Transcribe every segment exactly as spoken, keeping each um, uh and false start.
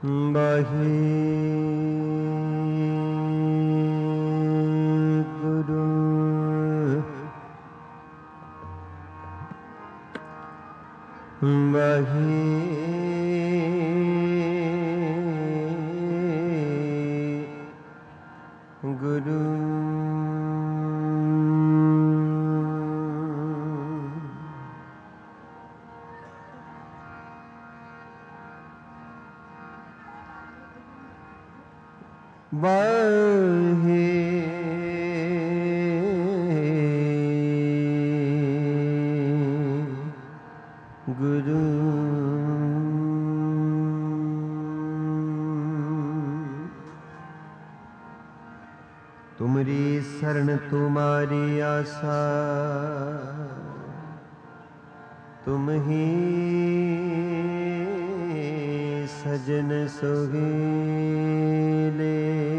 ਵਾਹਿਗੁਰੂ ਵਾਹਿਗੁਰੂ ਵਾਹਿਗੁਰੂ ਤੁਮਰੀ ਸਰਣ ਤੁਮਾਰੀ ਆਸਾ ਤੁਮ ਹੀ ਸਜਨ ਸੁਹੇਲੇ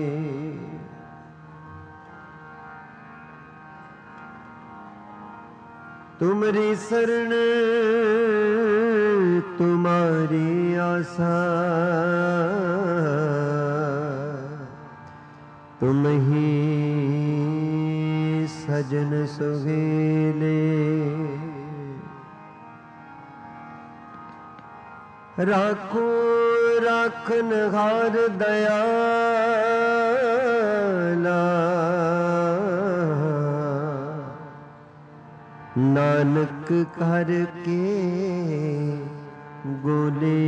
ਤੁਮਰੀ ਸਰਣ ਤੁਮਾਰੀ ਆਸਾ ਤੁਮ ਹੀ ਸਜਨ ਸੁਹੇਲੇ ਰਾਖੋ ਰਾਖਨ ਹਾਰ ਦਇਆਲਾ ਨਾਨਕ ਕਰ ਕੇ ਗੋਲੇ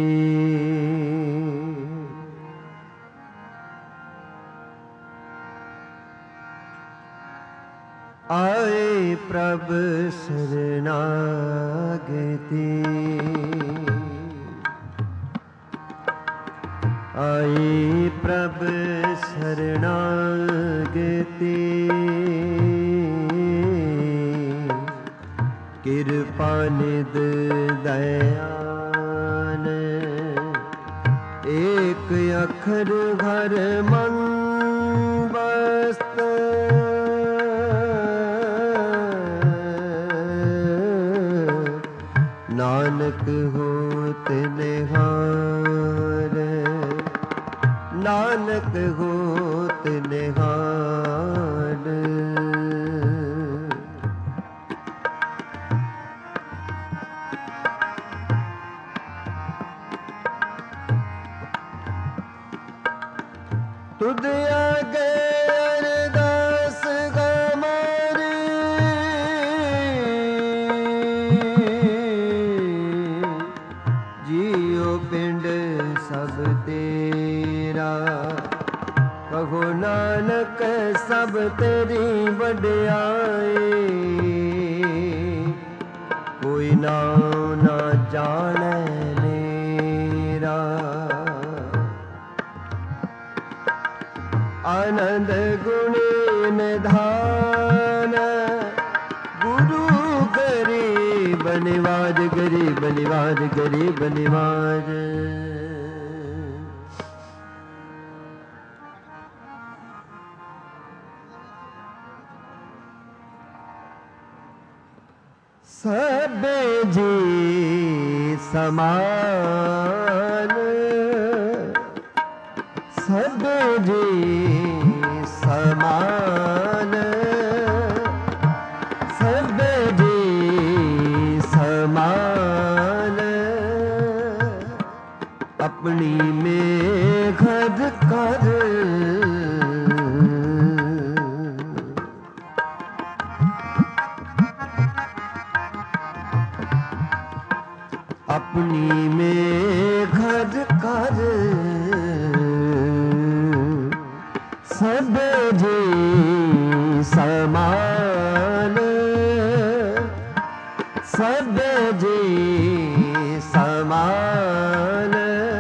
ਆਏ ਪ੍ਰਭ ਸਰਨਾਗਤੀ ਆਏ ਪ੍ਰਭ ਸਰਨਾਗਤੀ ਕਿਰਪਾ ਨਿਧ ਦਇਆਨ ਏਕ ਅੱਖਰ ਹਰ ਮਨ ਬਸਤ ਨਾਨਕ ਹੋਤ ਨਿਹਾਲ ਨਾਨਕ ਹੋਤ ਨਿਹਾਲ ਤੁਧ ਆਗੇ ਅਰਦਾਸ ਹਮਾਰੀ ਜੀਉ ਪਿੰਡ ਸਭ ਤੇਰਾ ਕਹੋ ਨਾਨਕ ਸਭ ਤੇਰੀ ਵਡਿਆਈ ਕੋਈ ਨਾਉ ਨਾ ਜਾਣੈ ਮੇਰਾ ਆਨੰਦ ਗੁਣੀ ਨਿਧਾਨ ਗੁਰੂ ਗਰੀਬ ਨਿਵਾਜ ਗਰੀਬ ਨਿਵਾਜ ਗਰੀਬ ਨਿਵਾਜ ਸਭ ਜੀ ਸਮਾਨ ਸਭ ਜੀ ਸਮਾਨ ਸਭ ਜੀ ਸਮਾਨ ਆਪਣੀ ਮੇਘ ਕਰ ਆਪਣੀ ਮੇਘ ਕਰ ਸਭ ਜੀ ਸਮਾਨ ਸਭ ਜੀ ਸਮਾਨ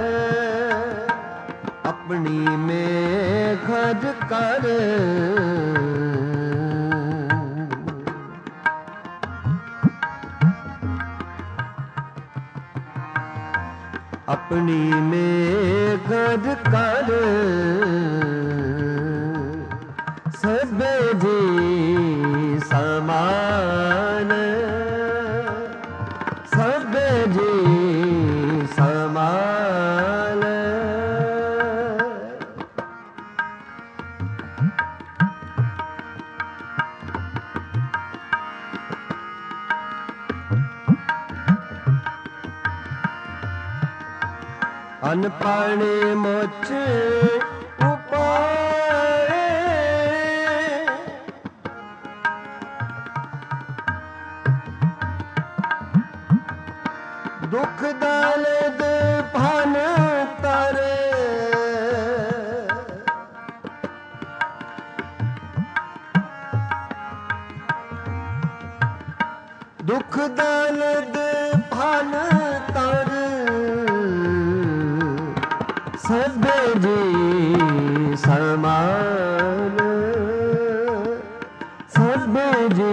ਆਪਣੀ ਮੇਘ ਕਰ ਆਪਣੀ ਮੇਘ ਕਰ ਸਭ ਜੀ ਸਮਾਨ ਸਭ ਜੀ ਸਮਾਨ अन पाणे मोच उपाय दुख दालद भान तारे दुख दालद भान तार सब जी समान सब जी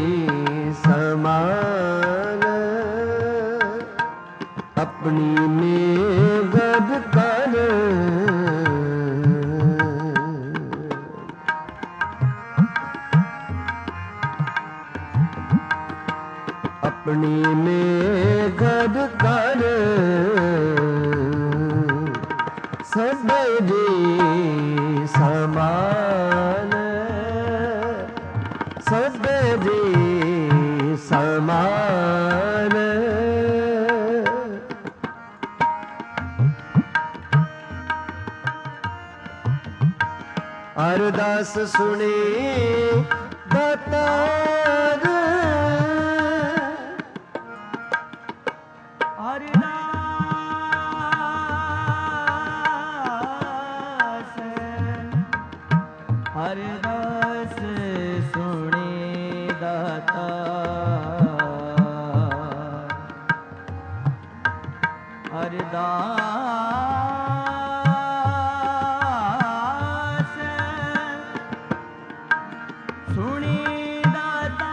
समान अपनी में गद कर अपनी में गद कर सब जी समान सब जी समान अरदास सुने दातार अरदास अरदास सुने दाता अरदास सुने दाता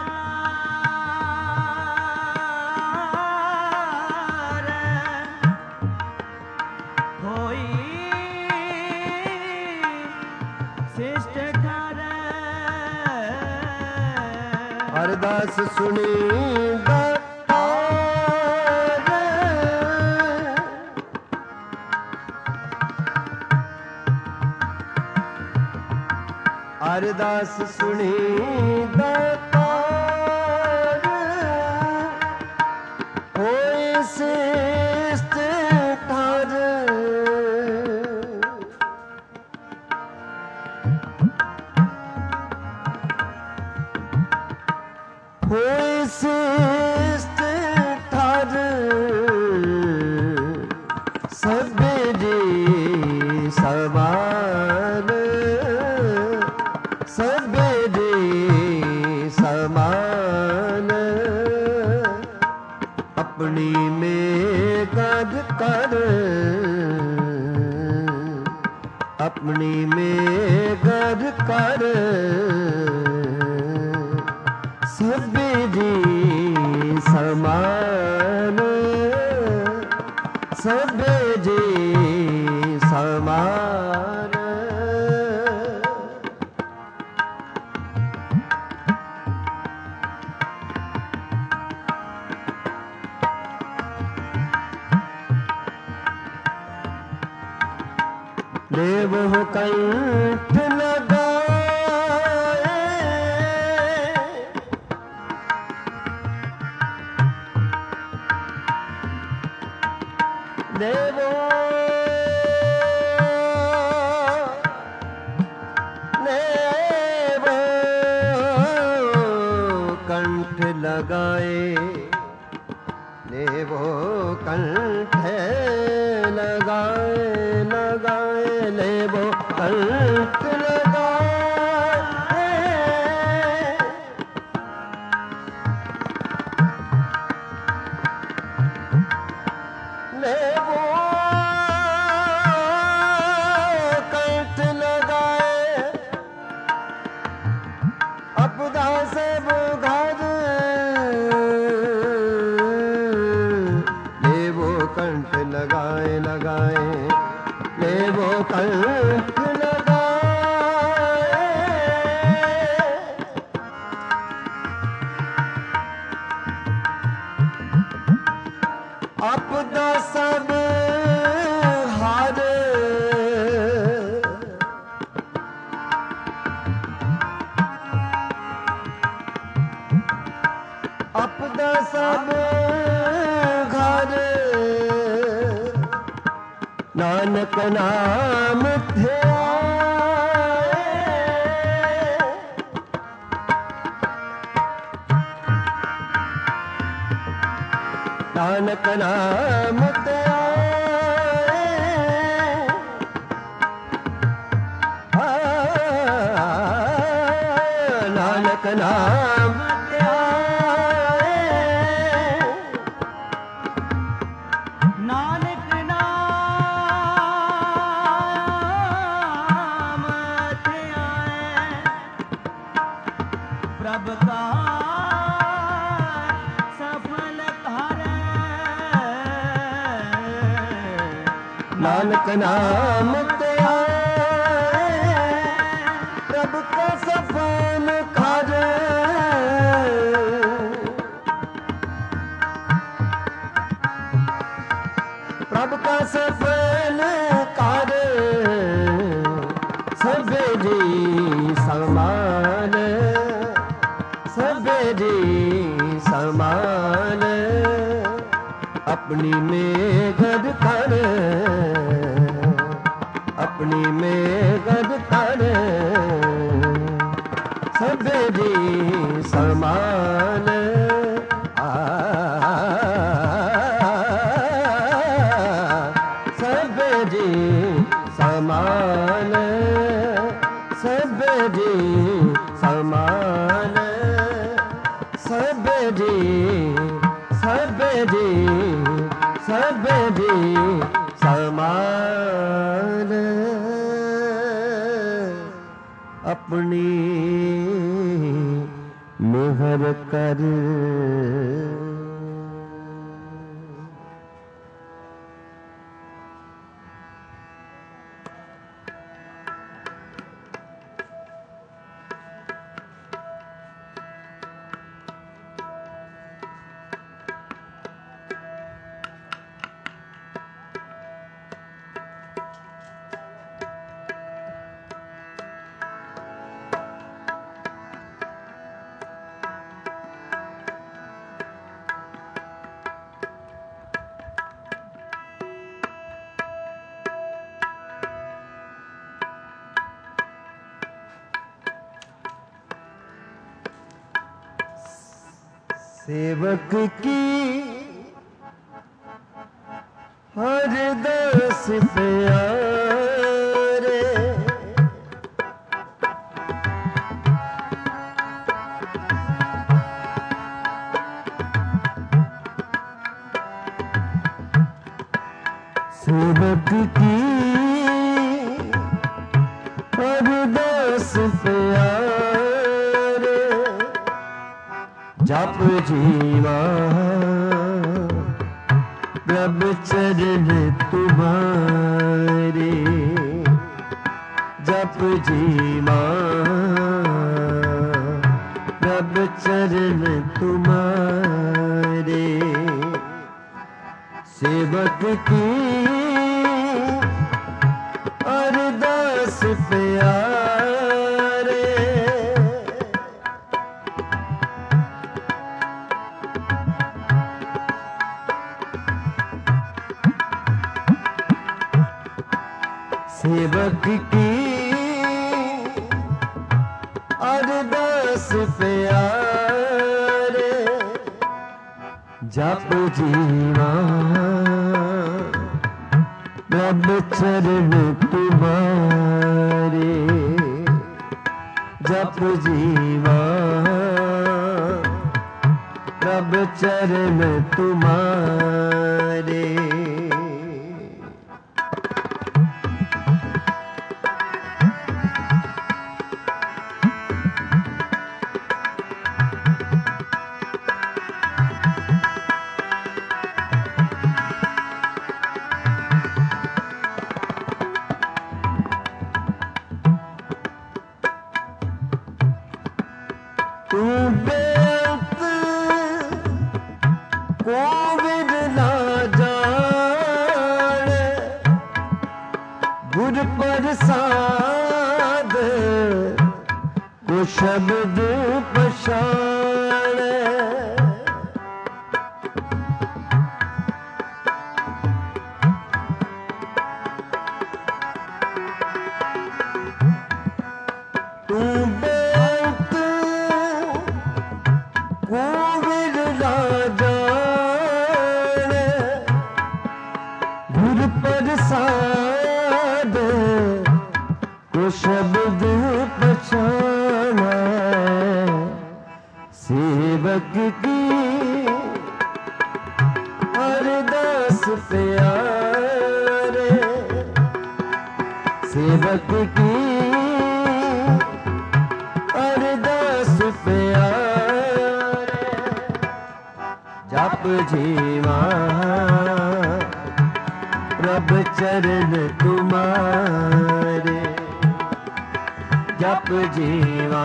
होई शिष्ट ठारे अरदास सुनी दातार अरदास सुनी दातार होए श्रेष्ठ ठार होए श्रेष्ठ ठार सब जी समान सब जी समान अपनी में गद कर अपनी में गद कर सब जी समान सब जी समान देव हो कंठ लगाए देवो देवो कंठ लगाए देवो कंठ लगाए लगाए देवो कंठ लगाए देवो कंठ लगाए अपदा सब घर देवो कंठ लगाए लगाए देवो कंठ लगाए अपदा सब हार अपदा सब घर नानक नाम ध्याए नानक नाम ध्याए नानक नाम ध्याए नानक नाम ध्याए प्रभ का सफल करे नानक नाम ध्याए प्रभ का सफल करे प्रभ का सफल करे सबे जी समान सबे जी समान अपनी में गद कर अपनी में गद कर सबे जी समान आ सबे जी समान सबे जी समान सबे जी सबे जी सबे जी समान अपनी मेहर कर सेवक की हर दस प्यारे सेवक की हर दस प्यारे जप जीवा प्रभ चरण तुम्हारे जप जीवा प्रभ चरण तुम्हारे सेवक की अरदास प्यारे सेवक की अरदास प्यारे जप जीवा प्रभ चरण तुम्हारे जप जीवा प्रभ चरण तुम्हारे तू बेअंत कोविद ना जाने गुर प्रसाद को शब्द पछाणे शब्द पछाना सेवक की अरदास प्यारे, सेवक की अरदास प्यारे। जप जीवा प्रभ चरण तुम्हारे, जप जीवा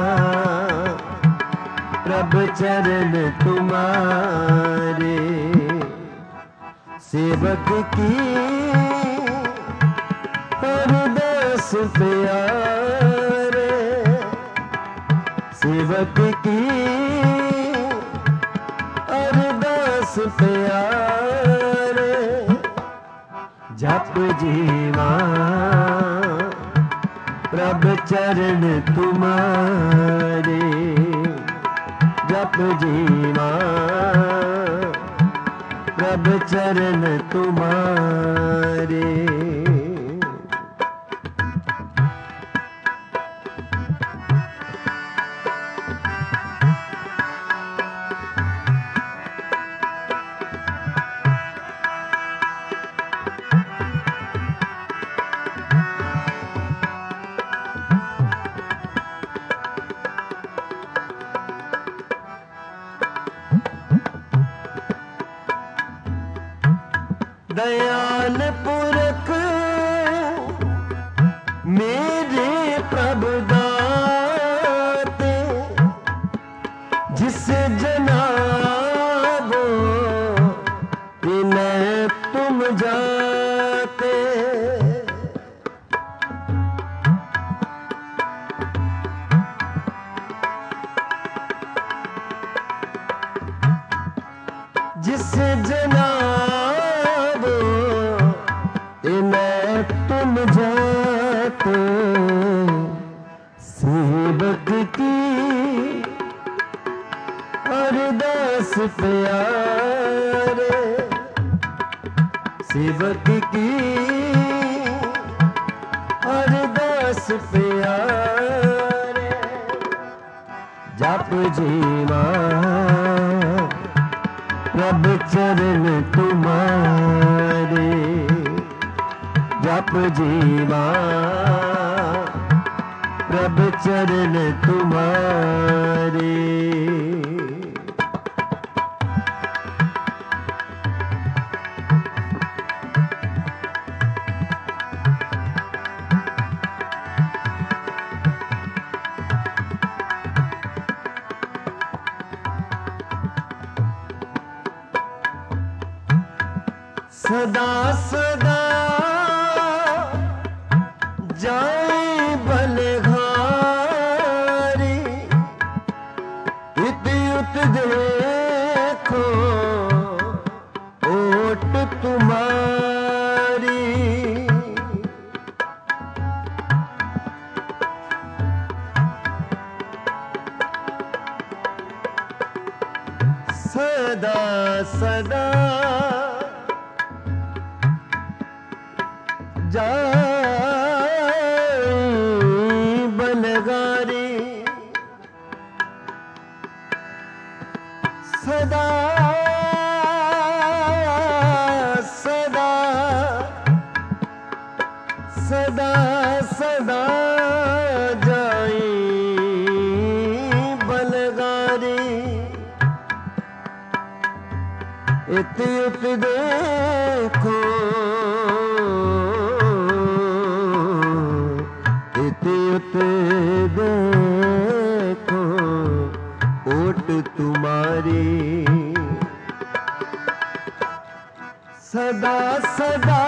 प्रभ चरण तुम्हारे। सेवक की अरदास प्यारे, सेवक की अरदास प्यारे। जप जीवा प्रभ चरण तुम्हारे, जप जीवा प्रभ चरण तुम्हारे। दयाल पुरख मेरे प्रभु दाते, जिस जनाबो तिन्हें तुम जाते। जिस जनाब इन्हें तुम जाते। सेवक की अरदास प्यारे, सेवक की अरदास प्यारे। जप जीवा प्रभ चरण तुम्हारे, जप जीवा प्रभ चरण तुम्हारे। सदा सदा जाए बलघारी, इत उत देखो ओट तुम्हारी। सदा सदा जाए बलगारी, सदा सदा सदा सदा जाए बलगारी। इत उत देखो उत देखो ओट तुम्हारी। सदा सदा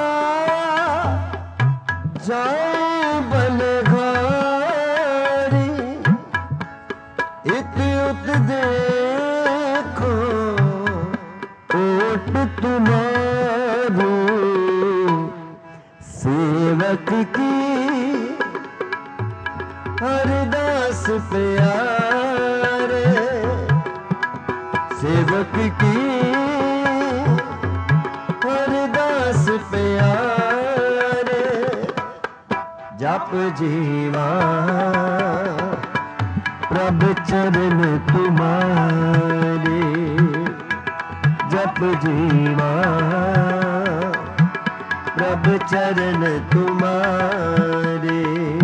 जाए बलघारी, इत उत देखो ओट तुम्हारी। सेवक की अरदास प्यारे, सेवक की अरदास प्यारे। जप जीवा प्रभु चरण तुम्हारे, जप जीवा प्रभु चरण तुम्हारे।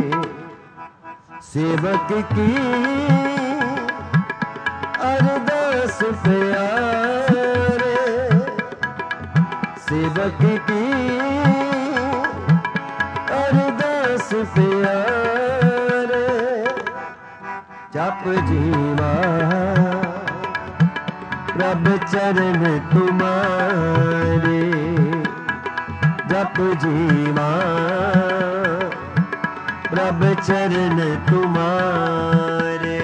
सेवक की अरदास प्यारे, सेवक की अरदास प्यारे। जप जीवा प्रभु चरण तुम्हारे, जप जीवा प्रभु चरण तुम्हारे।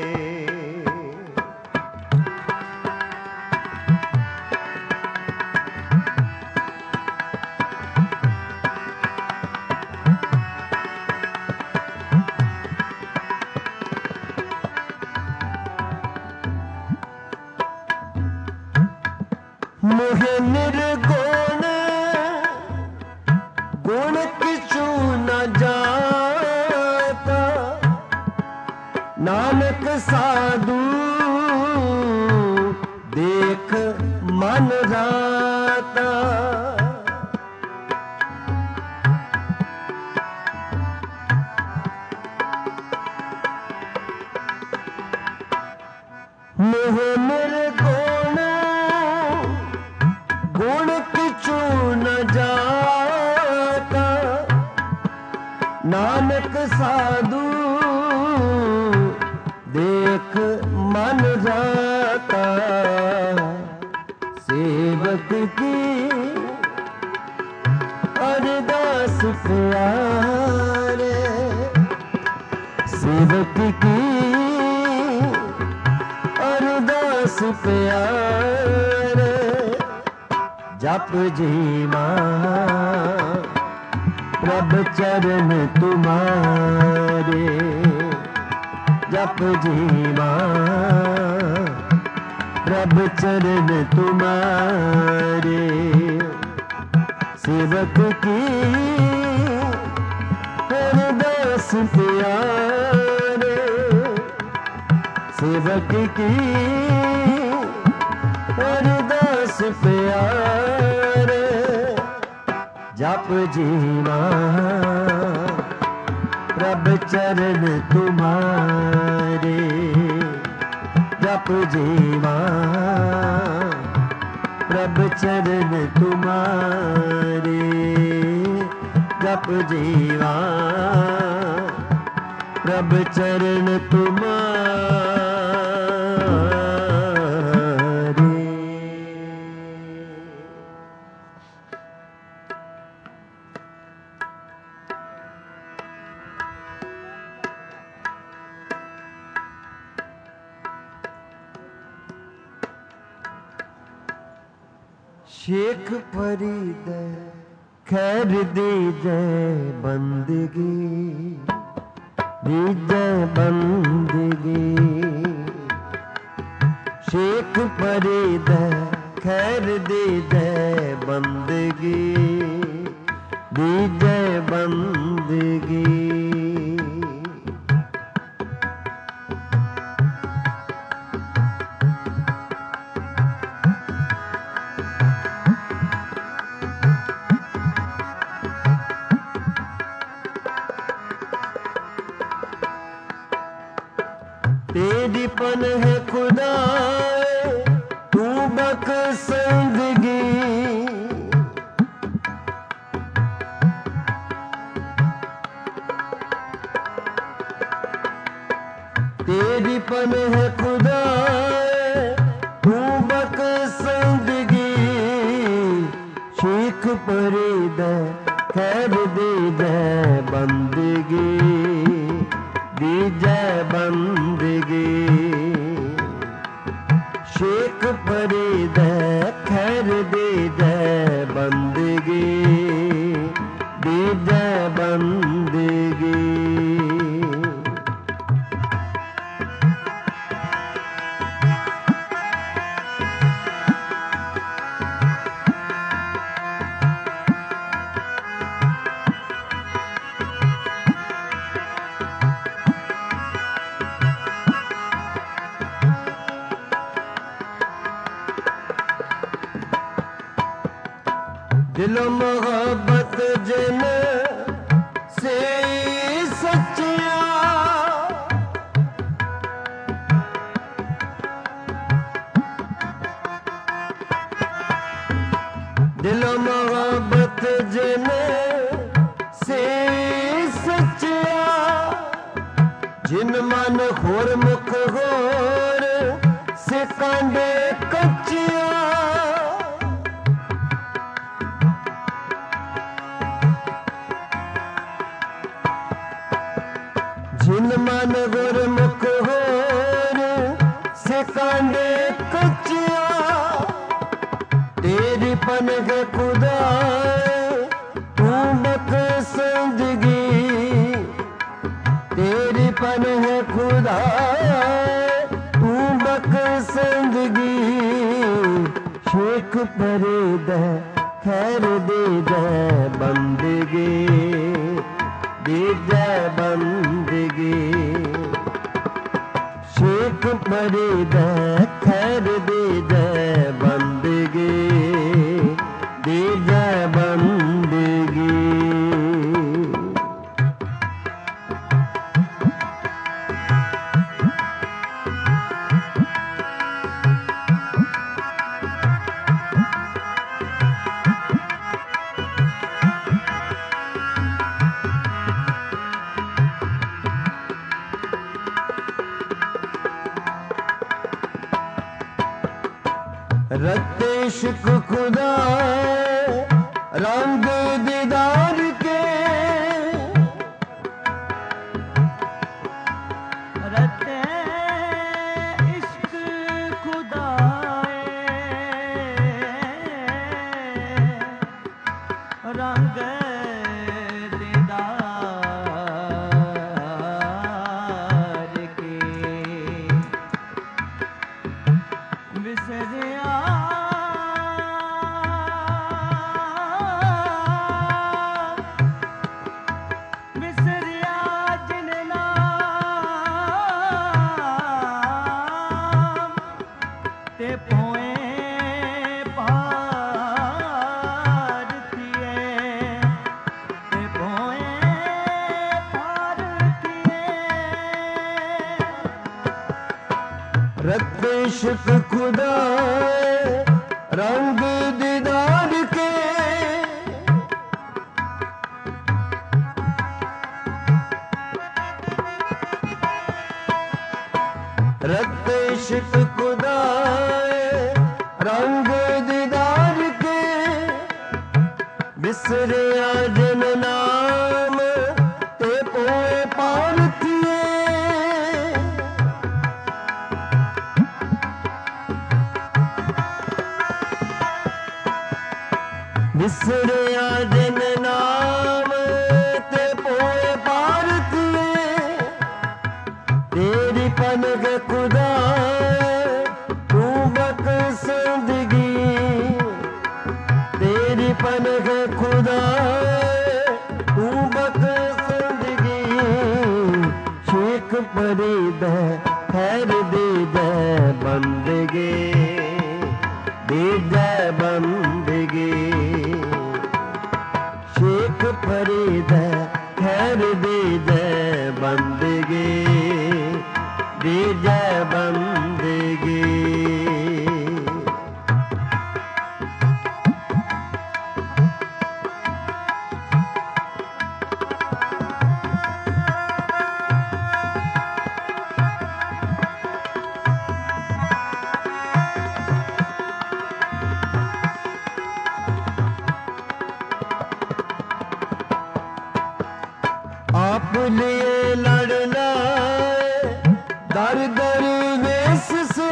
मोहे निर्गुण गुण किछु न जाता, नानक साधु देख मन राता। मोहे निर्गुण गुण किछु न जाता, नानक साधु देख मन जाता। सेवक की अरदास प्यारे, सेवक की अरदास प्यारे। जप जीवा प्रभु चरण तुम्हारे, जप जीवा प्रभु चरण तुम्हारे। सेवक की अरदास प्यारे, सेवक की अरदास प्यारे। जप जीवा प्रभु चरण तुम्हारे, जप जीवा प्रभु चरण तुम्हारे, जप जीवा प्रभु चरण तुम्हारे। शेख फरीद खैर दीजे बंदगी, दीजे बंदगी। शेख फरीद खैर दीजे बंदगी, दीजे बंदगी। तेरी पन है खुदा तू बख्शंदगी, तेरी पन है खुदा तू बख्शंदगी। शेख फरीद खैर दीजे बंदगी, दीजे बंदगी। शेख फरीद खैर दीजे बंदगी, दीजे बंदगी। दिलो मोहब्बत जिन से सच्चिया दिलो मोहब्बत जिन से सच्चिया जिन मन होर मुख होर से कांडे कच्चिया जिन मन होर मुख होर से कांडे कच्चिया तेरी पनग खुदा तू बकसंदगी तेरी पन है खुदा तू बकसंदगी शेख परे दे खैर दे दे बंदगी दे दे बंदगी शेख परे दे खैर दे दे बंदगी दे दे बंदगी रत्ते इश्क खुदा रंग दीदार के रत्ते इश्क खुदा रंग दीदार के बिसरिया रत्त इश्क खुदा रंग दीदार के रत्त इश्क खुदा रंग दीदार के बिसरिया जिन नाम ते पोए पारथिए बिसरिया जिन नाम ते पोए पारथिए तेरी पनग खुदा तू बकसंदगी तेरी पनग खुदा तू बकसंदगी शेख परे दे खैर दे दे बंदगी दे दे बंदगी शेख परे दे खैर दे दे बंदगी दे दे बंदगी आप लिए लड़ना दर दर वेस से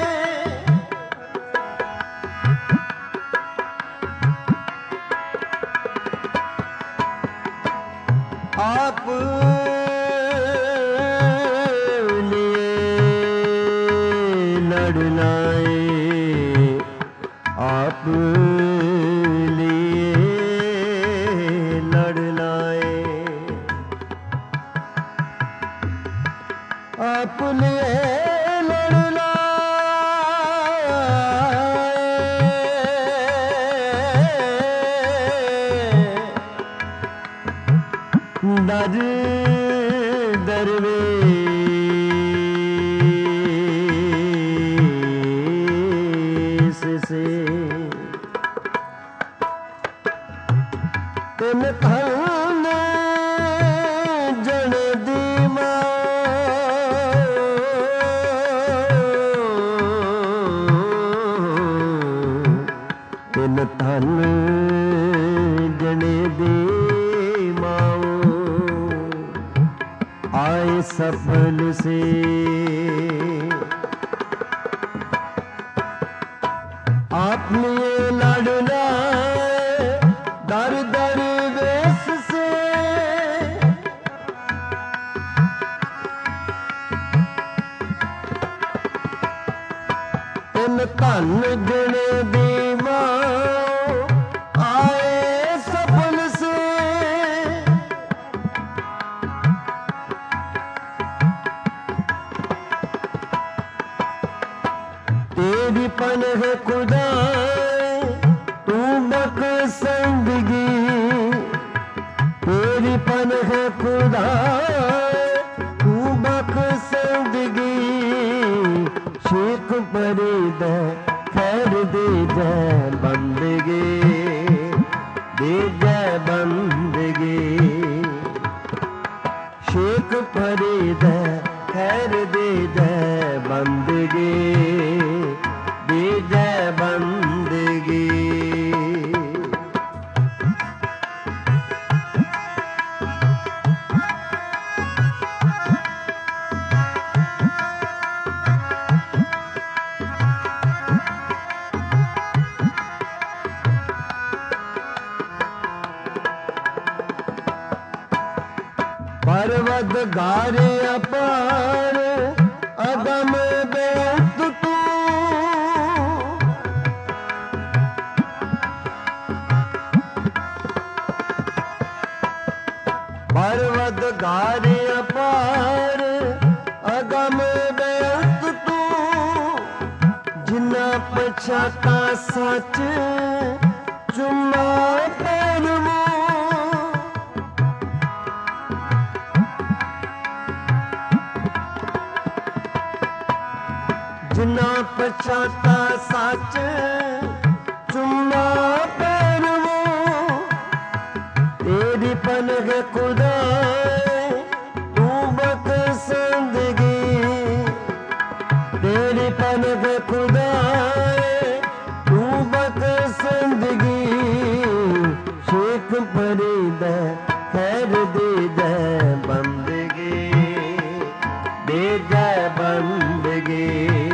आप लिए लड़ना आप लिए लड़ना आप लिए लड़ना दर दरवेश से तिन धन जन दीमा तिन धन जने दे माओ आए सफल से आप लिए लड़ना दर दर वेश से तिन धन जने दी माओ आए सफल से तेरी पनह खुदा तू बख्शंदगी तेरी पनह खुदा तू बख्शंदगी शेख फरीद खैर दे जय बंदगी दे जय बंदगी शेख फरीद खैर दे जय बंदगी दे जय बंदगी पर्वत गारे अपार अगम बेअंत तू पर्वत गारे अपार अगम बेअंत तू जिन्ना पछाता सच चुम्मा पैरवो जिन्ना पछाता सच चुम्मा पैरवो तेरी पनह खुदा तू बख्शंदगी तेरी पनह खुदा तू बख्शंदगी शेख फरीद खैर दे जय बंदगी दे जय बंदगी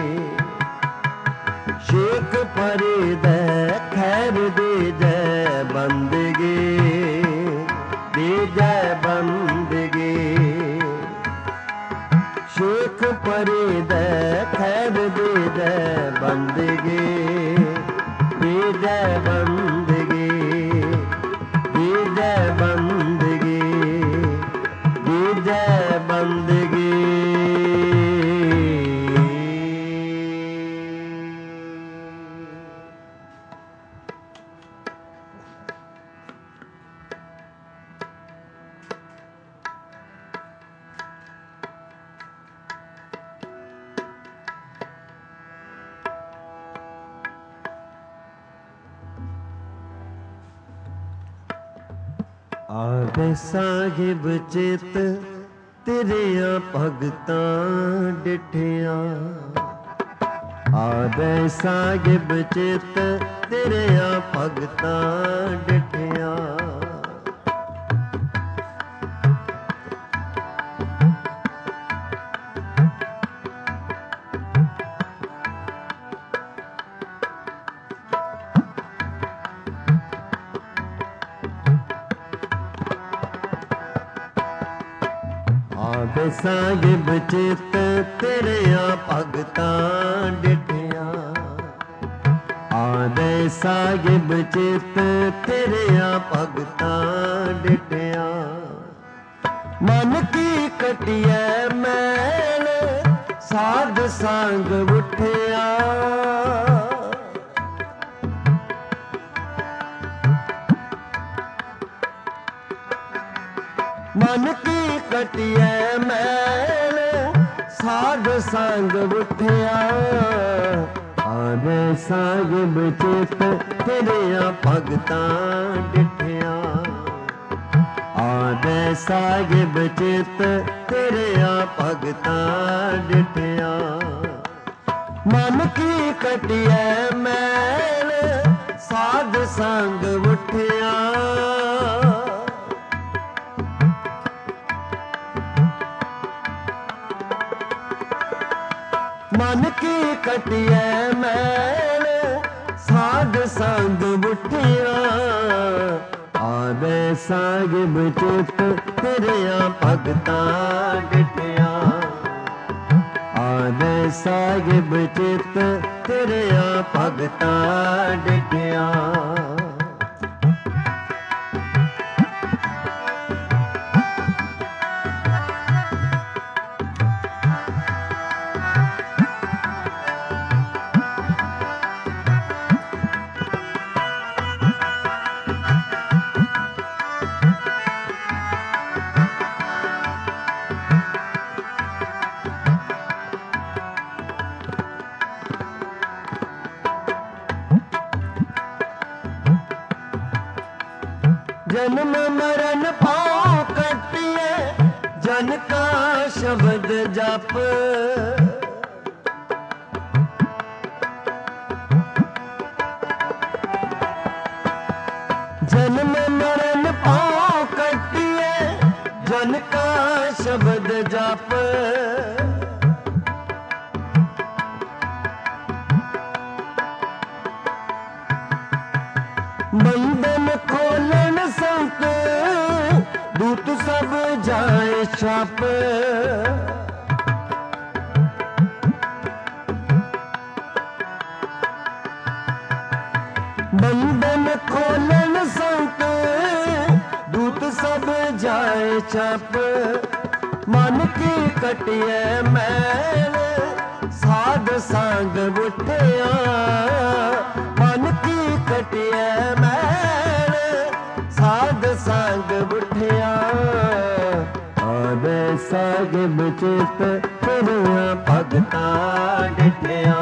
शेख फरीद खैर दे जय बंदगी दे जय बंदगी शेख फरीद खैर दे जय बंदगी दे जय बंदगी दे जय बंदगी दे जय बंदगी आवे साहिब चित तेरिया भगतां डिठिया आवे साहिब चित तेरिया भगतां डिठिया आवे साहिब चित तेरिया भगतां डिठिया आवे साहिब चित तेरिया भगतां डिठिया मन की कटिया मैल साध संग उठिया मन की कटिए मैल साध संग उठिया आवे साहिब चित तेरिया भगतां डिठिया आवे साहिब चित तेरिया भगतां डिठिया मन की कटिए मैल साध संग उठिया मन की कटिए मैल साध संग उठिया आवे साहिब चित तेरिया भगतां डिठिया आवे साहिब चित तेरिया भगतां डिठिया जन्म मरण पाओ कटिए जन का शब्द जप जन्म मरण पाओ कटिए जन का शब्द जप बंधन खोलन संत दूत सब जाए छाप बंधन खोलन संत दूत सब जाए छाप मन की कटिए मैल साध संग उठिया मन की कटिए मैल साध संग उठिया आवे साहिब चित तेरिया भगतां डिठिया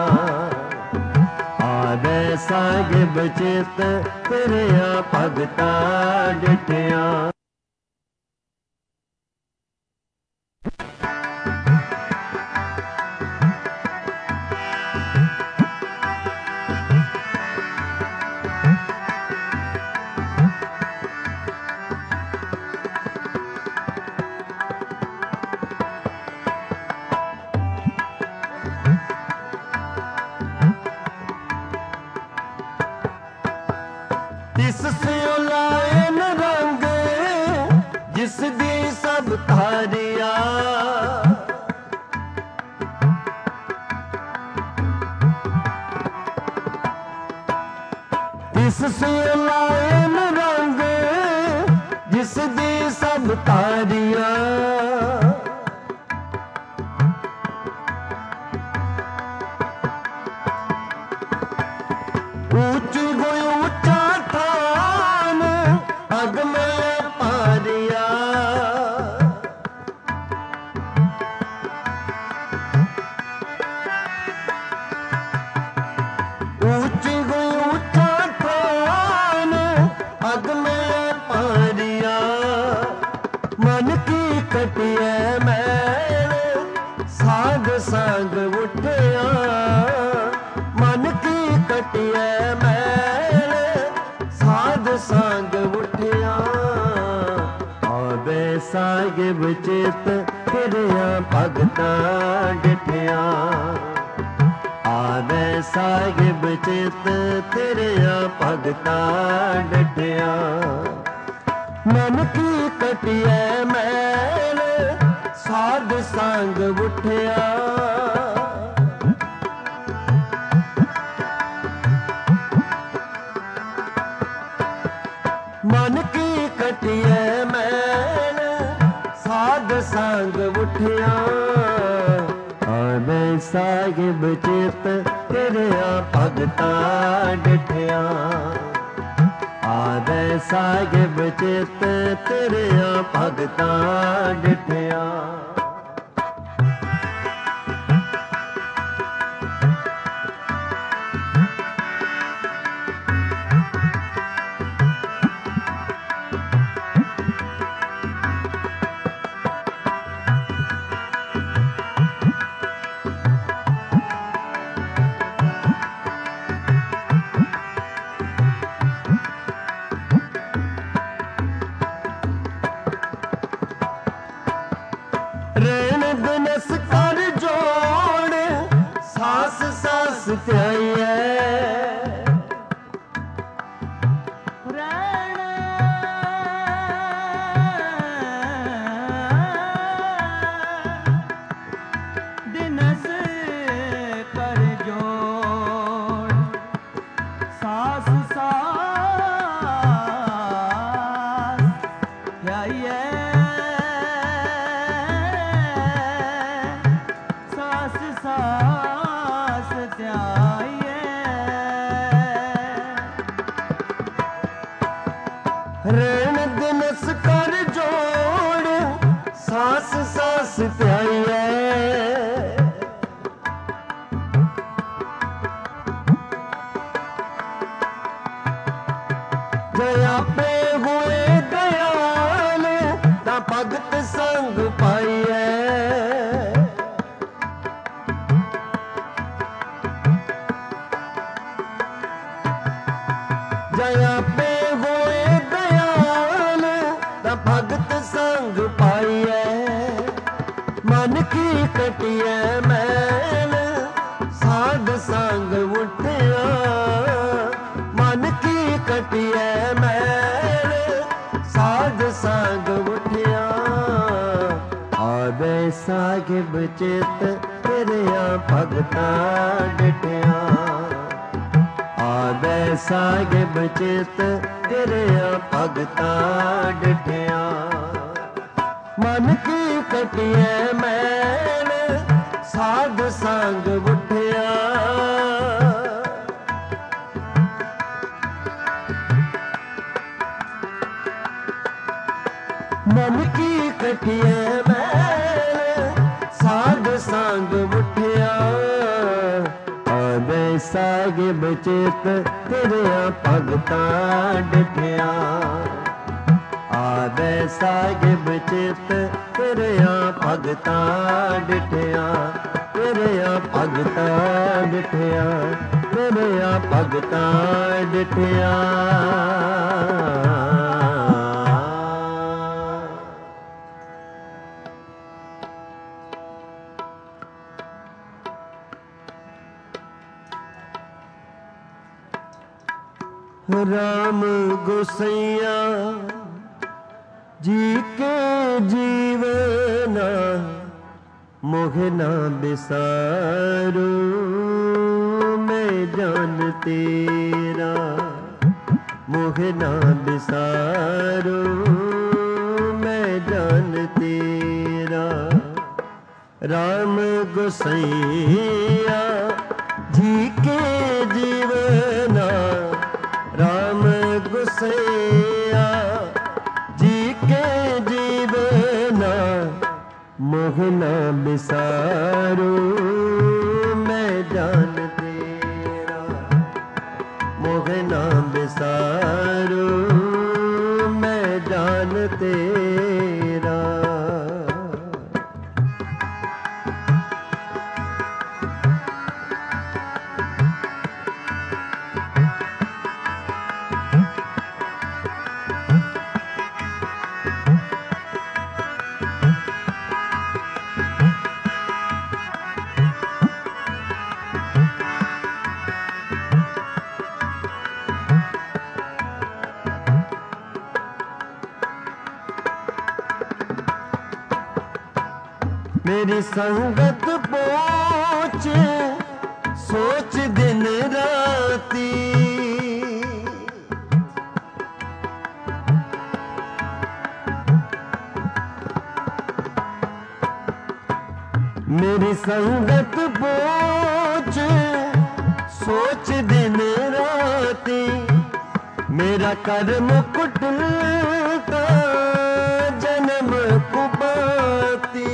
आवे साहिब चित तेरिया भगतां डिठिया तिस स्यों लायन रंग जिस दी सब धारिया तिस स्यों लायन रंग जिस दी सब धारिया ऊंची कोई ऊंचा थान अग में पारिया ऊंची कोई ऊंचा थान अग में पारिया मन की कटिए मैल साध संग उठिया मन की कटिए मैल साध संग उठिया आवे साहिब चित तेरिया भगतां डिठिया आवे साहिब चित तेरिया भगतां डिठिया मन की कटिए मैल साध संग उठिया मन की कटिए मैल साध संग उठिया आवे साहिब चित तेरिया भगतां डिठिया आवे साहिब चित तेरिया भगता डिठिया। रैन दिनस कर जोड़ सास सास त्याइए। दिनस कर जोड़ सास सास त्याइए। सास सास त्याइए। रैन दिनस कर जोड़ सास सास त्याइए। जया पे हुए दयाल ता भगत संग पाइए। जया पे हुए दयाल ता भगत संग पाइए। मन की कटिए मैल साध संग उठिया। मन की कटिए मैल साध संग उठिया। आवे साहिब चित तेरिया भगता डिठिया। आवे साहिब चित तेरिया भगता डिठिया। मन की कटिए मैल साध संग उठिया। मन की कटिए मैल साध संग उठिया। आवे साहिब चित तेरिया भगता डिठिया। आवे साहिब चित तेरिया भगता डिठिया। तेरिया भगता डिठिया। तेरिया भगता डिठिया। राम गोसैया जी के जीवना मोहे ना बिसारू। मैं जान तेरा मोहे ना बिसारू। मैं जान तेरा। राम गोसैया जी के जीवना। राम गोसैया जी के जीवना मोहे ना बिसारू। मैं जान तेरा मोहे ना बिसारू। मैं जान तेरा। मेरी संगत पहुँच सोच दिन राती। मेरी संगत पहुँच सोच दिन राती। मेरा कर्म कुटिलता जन्म कुपाती,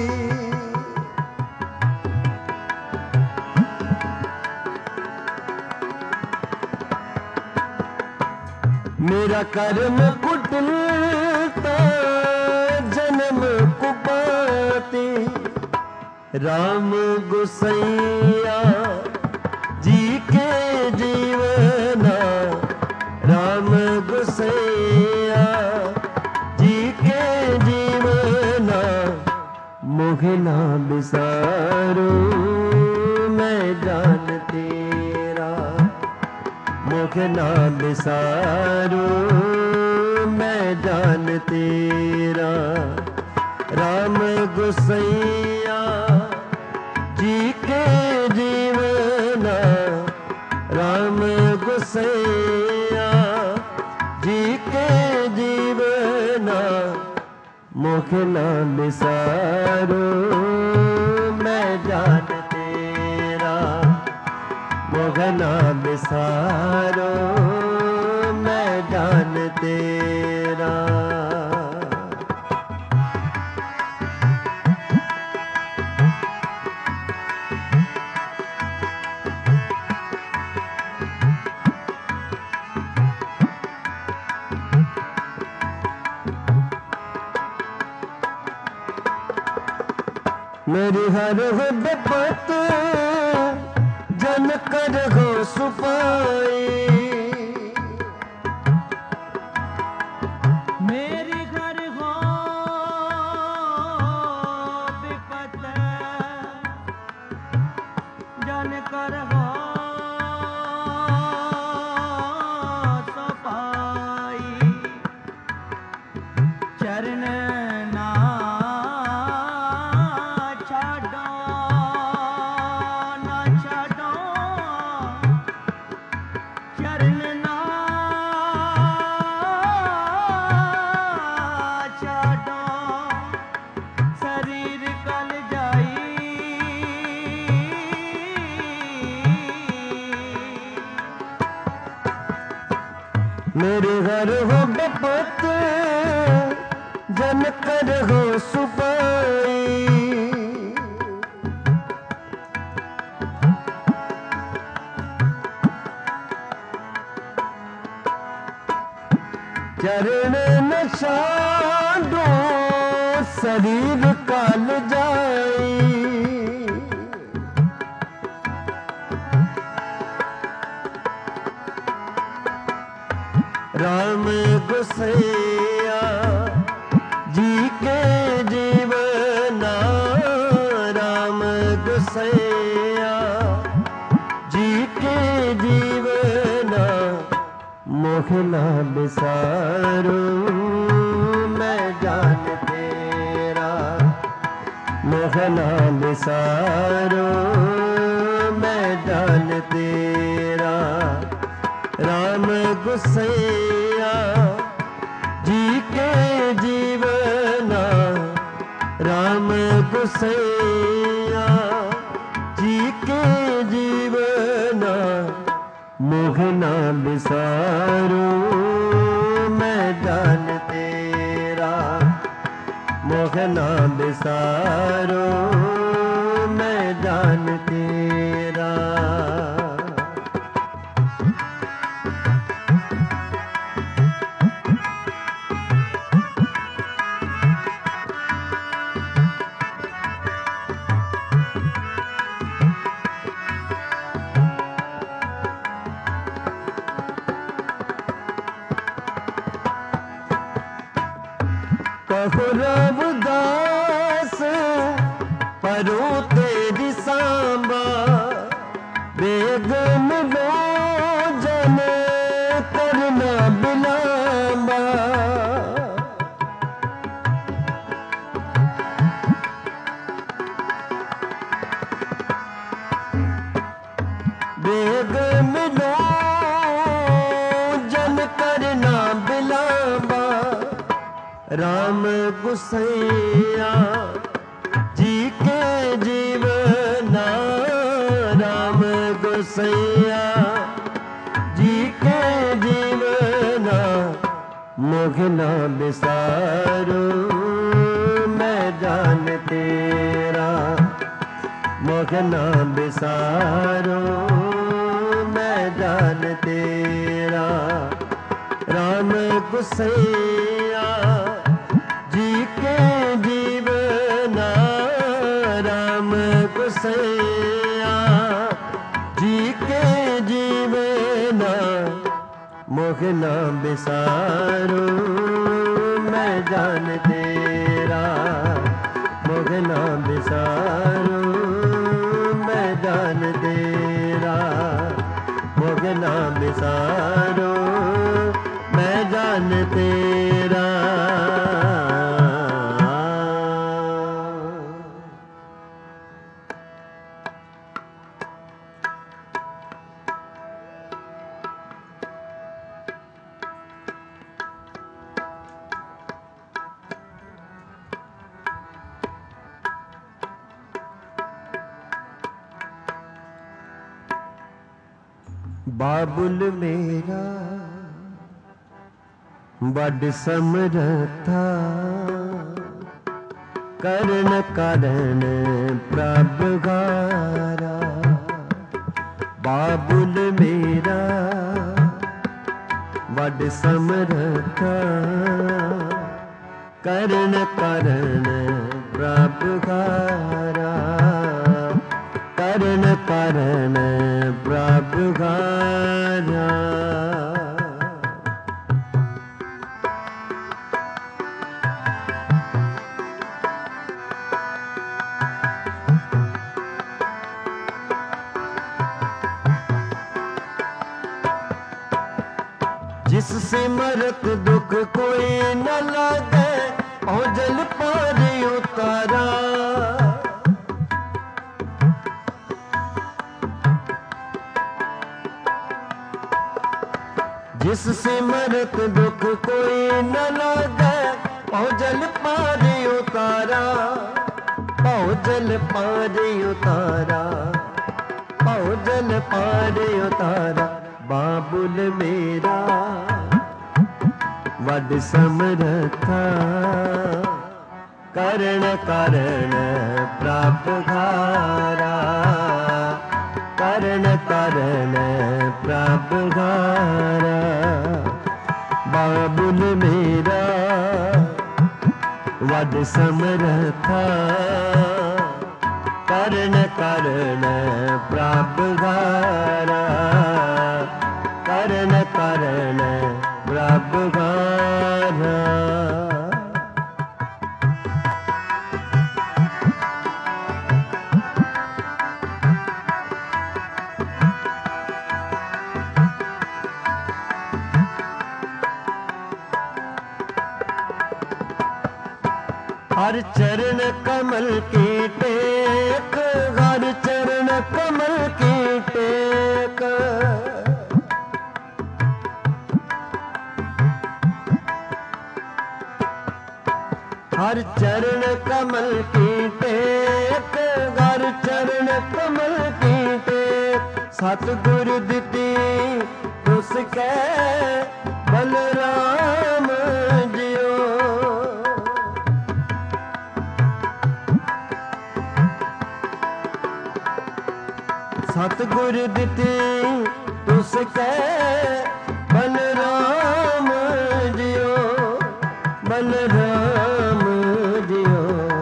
मेरा कर्म कुटिलता जन्म कुपाती, राम गुसैया जी के जीवना, राम गुसैया जी के जीवना, मोहना बिसारो मैं जान तेरा, मोहना बिसारो मैं जान तेरा, राम गुसैया जी के जीवना, राम गुसैया जी के जीवना, मोहना बिसारो मैं जान तेरा, मोहना बिसारो मैं जान तेरा। मेरी हर विपत जन कर हो सुपाई, मेरी घर हो विपत जन कर हो सपाई, चरण ना छाडो ना छाडो, चरण ना छाडो, शरीर कल जाई, मेरे घर हो विपत जन कर हो सुपाई, चरण न छाडो शरीर काल जाई, राम गुसैया जी के जीवना, राम गुसैया जी के जीवना, मोहना बिसारो मैं जान तेरा, मोहना बिसारो मैं जान तेरा, राम गुसैया जी के जीवना, राम गुसैया जी के जीवना, मोहना बिसारो मैं जान तेरा, मोहना बिसारो मैं जान तेरा। कहो रविदास परो तेरी सांबा, वेग मिलो जन करना बिलांबा, वेग मिलो जन करना बिलांबा, राम गुसैया जी के जीवना, राम गुसैया जी के जीवन मोह ना बिसारो मैं जान तेरा, मोह ना बिसारो मैं जान तेरा। राम गुसैया जी के जीवना, राम गुसैया जी के जीवना, मोह ना बिसारो मैं जान तेरा, मोह ना बिसारो मैं जान तेरा, मोह ना बिसारो मैं जान तेरा। बाबुल मेरा बड़ समरथा, करण करण प्रभु गारा। बाबुल मेरा बड़ समरथा, करण करण प्रभु गारा, करण करण प्रभु गारा। जिससे मरत दुख कोई न लागे, औजल पार उतारा। जिससे मरत दुख कोई न लागे, औजल पार उतारा, औजल पार उतारा, औजल पार उतारा। बाबुल मेरा वड समरथा, करण करण प्रभु गारा, करण करण प्रभु गारा। बाबुल मेरा वड समरथा, करण करण प्रभु गारा, करण करण प्रभु गारा। हर चरण कमल की टेक, हर चरण कमल की टेक। हर चरण कमल की टेक, हर चरण कमल की टेक। सतगुरु दिती उसके बलराम जियो, सतगुरु दिती उसके बलराम जियो, बलराम जियो,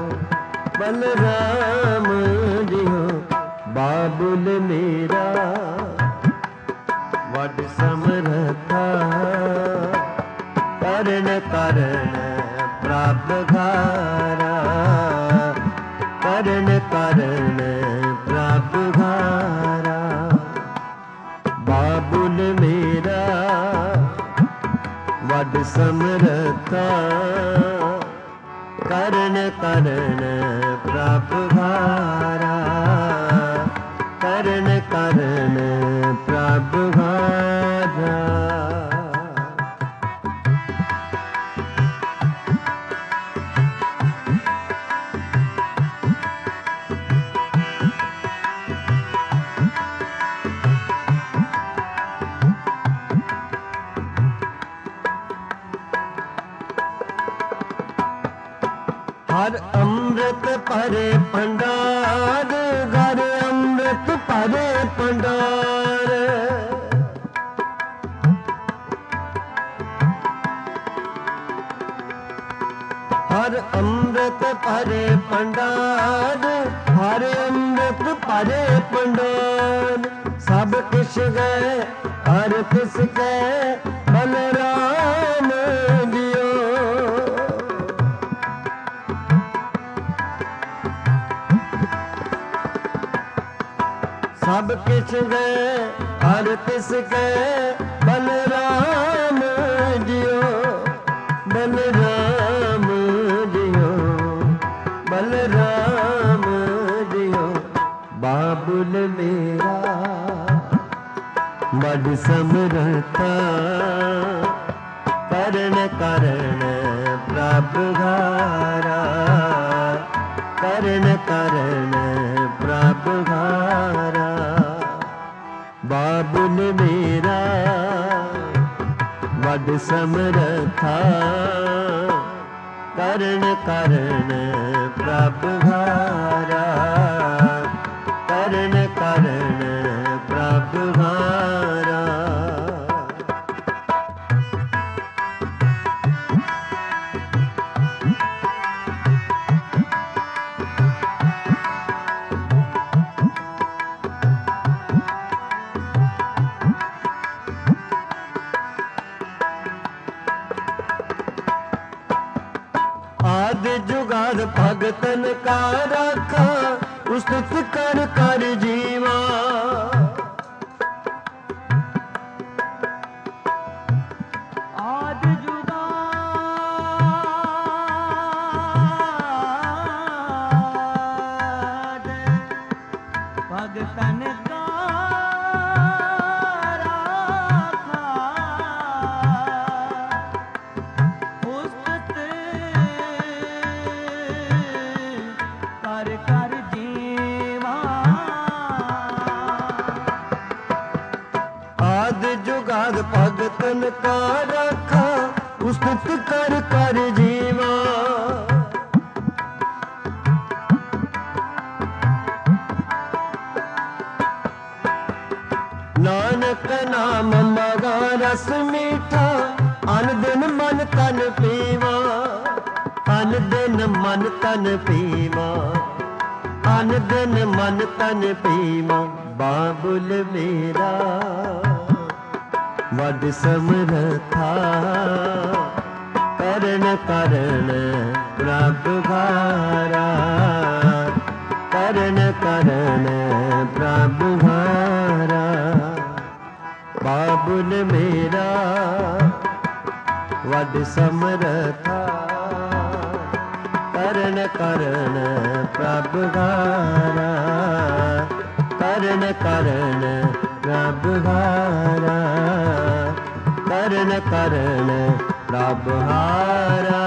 बलराम जियो। बाबुल मेरा वड समरथा, करण करण प्रभु गारा, करण करण प्रभु गारा। बाबुल मेरा वड समरथा, करण करण प्रभु गारा, करण करण प्रभु गारा। ਹਰ ਅੰਮ੍ਰਿਤ ਭਰੇ ਭੰਡਾਰ, ਘਰ ਅੰਮ੍ਰਿਤ ਭਰੇ ਭੰਡਾਰ। ਹਰ ਅੰਮ੍ਰਿਤ ਭਰੇ ਭੰਡਾਰ, ਹਰ ਅੰਮ੍ਰਿਤ ਭਰੇ ਭੰਡਾਰ। ਸਭ ਕਿਛ ਗਏ ਹਰ ਤਿਸ ਕੈ, ਬਲਰਾਮ ਜੀਓ। ਸਭ ਕਿਛ ਗਏ ਹਰ ਤਿਸ ਕੈ, ਬਲਰਾਮ ਜੀਓ। ਬਲਰਾਮ ਜੀਓ, ਬਲਰਾਮ ਜੀਓ। ਬਾਬੁਲ ਮੇਰਾ ਬੜ ਸਮਰਥਾ, ਕਰਨ ਕਰਨ ਪ੍ਰਭ ਘਾਰਾ, ਕਰਨ ਕਰਨ ਪ੍ਰਭ ਘਾਰਾ। ਬਾਬੁਲ ਮੇਰਾ ਬੜ ਸਮਰਥਾ, ਕਰਨ ਕਰਨ ਪ੍ਰਭ ਘਾਰਾ, ਕਰਨ ਕਰਨ ਪ੍ਰਭ ਘਾਰਾ। ਆਦਿ ਜੁਗਾਦ ਭਗਤਨ ਕਾ ਰਾਖਾ, ਉਸਤਤ ਕਰ ਕਰ ਜੀਵਾ। ਆਦਿ ਜੁਗਾਦ ਭਗਤਨ ਕਾ ਰਾਖਾ, ਉਸਤਤ ਕਰ ਕਰ ਜੀਵਾ। ਆਦਿ ਜੁਗਾਦ ਭਗਤਨ ਕਾ ਰਾਖਾ, ਉਸਤਤ ਕਰ ਕਰ ਜੀਵਾ। ਨਾਨਕ ਨਾਮ ਮਗਾ ਰਸ ਮੀਠਾ, ਅਨ ਦਿਨ ਮਨ ਤਨ ਪੀਵਾ। ਅਨ ਦਿਨ ਮਨ ਤਨ ਪੀਵਾ, ਅਨ ਦਿਨ ਮਨ ਤਨ ਪੀਵਾ। ਬਾਬੁਲ ਮੇਰਾ ਵਡ ਸਮਰਥਾ, ਕਰਨ ਕਰਨ ਪ੍ਰਭ ਘਾਰਾ, ਕਰਨ ਕਰਨ ਪ੍ਰਭ ਘਾਰਾ। ਬਾਬੁਲ ਮੇਰਾ ਵਡ ਸਮਰਥਾ, ਕਰਨ ਕਰਨ ਪ੍ਰਭ ਘਾਰਾ, ਕਰਨ ਕਰਨ ਪ੍ਰਭ ਘਾਰਾ, ਕਰਨ ਕਰਨ ਪ੍ਰਭ ਘਾਰਾ।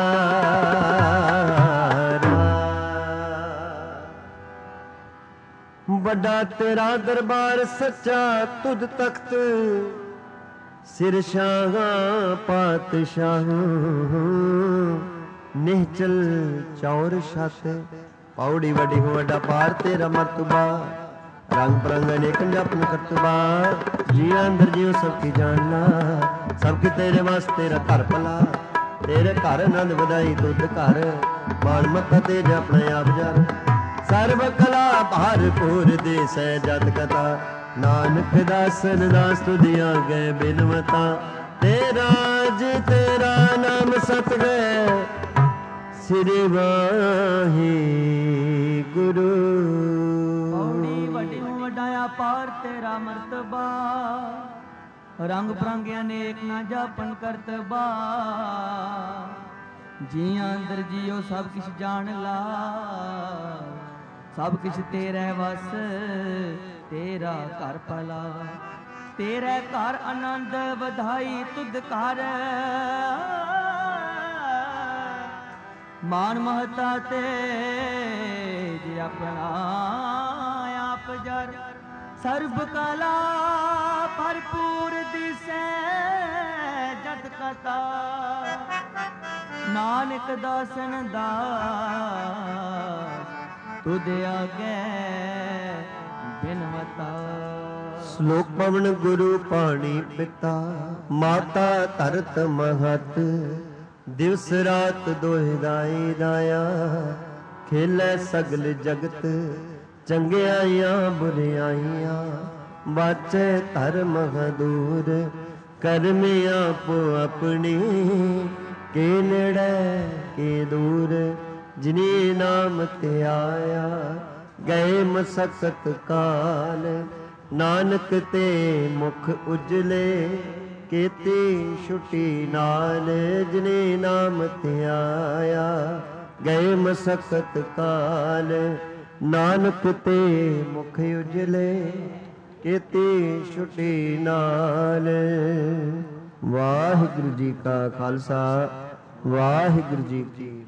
ਵੱਡਾ ਤੇਰਾ ਦਰਬਾਰ ਸੱਚਾ, ਤੁਧ ਤਖਤ ਸਿਰ ਸ਼ਾਹਾਂ ਪਾਤਸ਼ਾਹ। ਨਿਹਚਲ ਚੌਰ ਛਤ, ਪੌੜੀ ਵੱਡੀ ਹੋ ਵੱਡਾ ਪਾਰ ਤੇਰਾ ਮਰਤਬਾ। ਰੰਗ ਬਰੰਗ ਅਨੇਕ ਜਪਨ ਕਰਤਬਾ, ਜੀ ਅੰਦਰ ਜਿਉ ਸਭ ਕੀ ਜਾਣਨਾ। ਸਭ ਕੀ ਤੇਰੇ ਵਾਸਤੇ ਤੇਰਾ ਘਰ ਭਲਾ, ਤੇਰੇ ਘਰ ਆਨੰਦ ਵਧਾਈ ਤੁਧ ਘਰ। ਮਾਨ ਮੱਤਾ ਤੇਰੇ ਆਪਣੇ ਆਪ ਜਰ, ਸਰਬ ਕਲਾ ਭਰਪੂਰ ਦੇਸੈ ਜਤ ਕਥਾ। ਨਾਨਕ ਦਾਸਨ ਦਾਸ ਤੁਧਿਆ ਗਏ ਬਿਨਵਤਾ, ਤੇਰਾ ਜੀ ਤੇਰਾ ਨਾਮ ਸਤ ਗਏ, ਸ੍ਰੀ ਵਾਹਿਗੁਰੂ। ਪੌੜੀ ਵੱਡੀ ਵਡਾਇਆ ਪਾਰ ਤੇਰਾ ਮਰਤਬਾ, ਰੰਗ ਬਰੰਗ ਅਨੇਕ ਨਾ ਜਾਪਨ ਕਰਤਬਾ। ਜੀਆਂ ਅੰਦਰ ਜੀਓ ਸਭ ਕਿਛ ਜਾਣ ਲਾ, ਸਭ ਕਿਛ ਤੇਰੇ ਵਸ ਤੇਰਾ ਘਰ ਭਲਾ। ਤੇਰੇ ਘਰ ਆਨੰਦ ਵਧਾਈ ਤੁਧ ਘਰ, ਮਾਨ ਮਹਤਾ ਤੇਜ ਆਪਣਾ ਆਪ ਜਰ। ਸਰਬ ਕਲਾ ਭਰਪੂਰ ਦਿਸੈ ਜਤ ਕਥਾ, ਨਾਨਕ ਦਾਸਨ ਦਾਸ ਤੁਧ ਆਗੇ ਬਿਨਵਤਾ। ਸ਼ਲੋਕ ਪਵਨ ਗੁਰੂ ਪਾਣੀ ਪਿਤਾ, ਮਾਤਾ ਧਰਤ ਮਹਤ, ਦਿਵਸ ਰਾਤ ਦੋਹਿ ਦਾਈ ਦਾਇਆ, ਖੇਲੇ ਸਗਲ ਜਗਤ, ਚੰਗਿਆਈਆਂ ਬੁਰਿਆਈਆਂ, ਬਾਚੇ ਧਰਮ ਹਦੂਰ, ਕਰਮ ਆਪੋ ਆਪਣੀ, ਕੇ ਨੇੜੇ ਕੇ ਦੂਰ, ਜਿਨੀ ਨਾਮ ਤੇ ਆਇਆ, ਗਏ ਮਸਕਤ ਕਾਲ, ਨਾਨਕ ਤੇ ਮੁਖ ਉਜਲੇ, ਕੀਤੀ ਛੁਟੀ ਨਾਲ, ਜਿਨੇ ਨਾਮ ਤੇ ਆਇਆ, ਗਏ ਮਸਕਤ ਕਾਲ, ਨਾਨਕ ਤੇ ਮੁਖ ਉਜਲੇ, ਕੀਤੀ ਛੁਟੀ ਨਾਲ। ਵਾਹਿਗੁਰੂ ਜੀ ਕਾ ਖਾਲਸਾ, ਵਾਹਿਗੁਰੂ ਜੀ ਕੀ